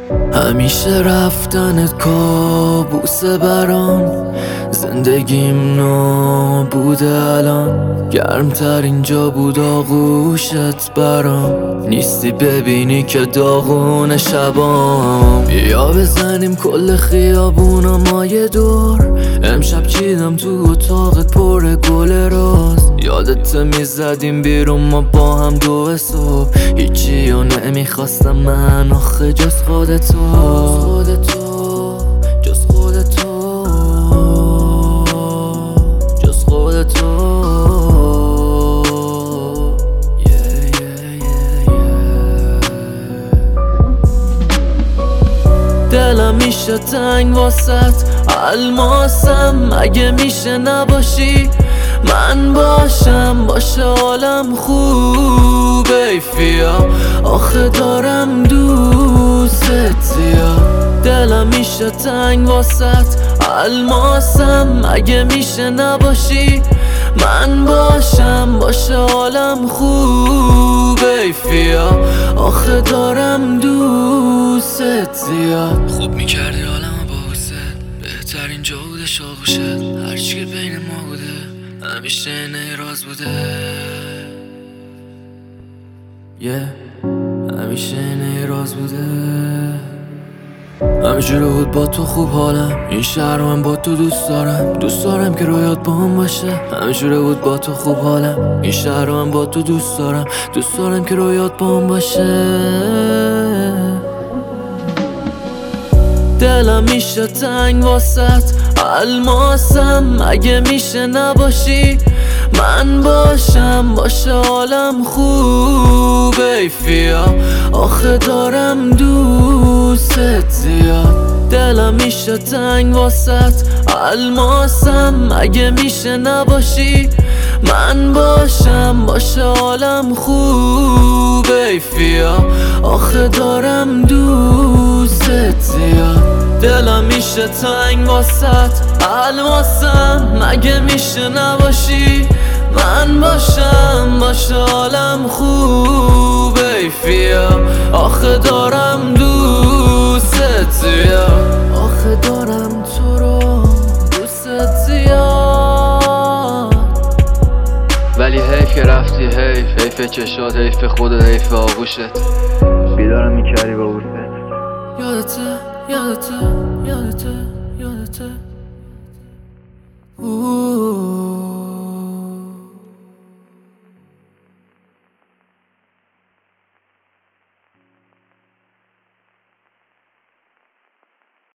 همیشه رفتنت کابوسه برام، زندگیم نابوده الان. گرمتر اینجا بود آغوشت برام، نیستی ببینی که داغون شبام. بیا بزنیم کل خیابونا ما یه دور، امشب چیدم تو اتاقت پر گل راز. یادت میزدیم بیرون ما با هم 2 صبح، هیچی و نمیخواستم من آخه جز خودتو، جز خودتو، جز خودتو. دلم میشه تنگ واسط الماسم، اگه میشه نباشی من باشم، باشه حالم خوبه ایفیا، آخه دارم دوست زیاد. دلم میشه تنگ واسط الماسم، اگه میشه نباشی من باشم، باشه حالم خوبه ایفیا، آخه دارم دوست زیاد. خوب میکردی حالمو با حست، بهترین جا بوده شاغوشت، هرچی که بین ما بوده همیشه اینه راز بوده. همیشه اینه راز بوده. همینجوره بود با تو خوب حالم، این شهر من با تو دوست دارم، دوست دارم که رویات با هم باشه. همینجوره بود با تو خوب حالم، این شهر من با تو دوست دارم، دوست دارم که رویات با هم باشه. دلم میشه تنگ واسط الماسم، اگه میشه نباشی من باشم، باشه حالم خوبه ایفیا، آخه دارم دوست زیاد. دلم میشه تنگ واسط الماسم، اگه میشه نباشی من باشم، باشه حالم خوبه ایفیا، آخه دارم دوست زیاد. دلم میشه تنگ واسط الماسم، اگه میشه نباشی من باشم، باشه حالم خوبه ایفیا، آخه دارم دوست زیاد، آخه دارم تو رو دوست زیاد. ولی حیف که رفتی، حیف چشات، حیف خودت، حیف آغوشت. بیدارم میکردی با بوست، یادته یادته یادته یادته